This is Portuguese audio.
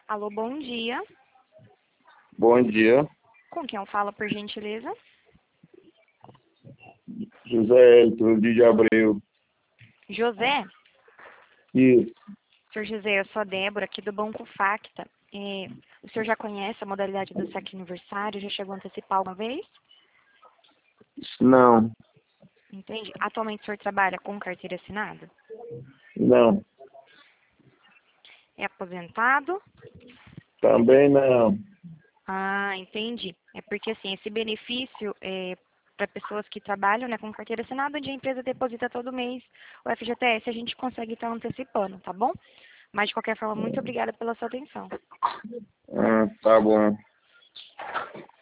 Alô, bom dia. Bom dia, Com quem eu falo, por gentileza? José Elton de Abreu. José? Isso, Senhor José, eu sou a Débora, aqui do Banco Facta. O senhor já conhece a modalidade do saque aniversário? Já chegou a antecipar alguma vez? não, Entende? Atualmente o senhor trabalha com carteira assinada? não, É aposentado? também não. Ah, entendi. É porque, assim, esse benefício é para pessoas que trabalham, né, com carteira assinada, onde a empresa deposita todo mês o FGTS, a gente consegue estar antecipando, tá bom? Mas, de qualquer forma, muito obrigada pela sua atenção. Tá bom.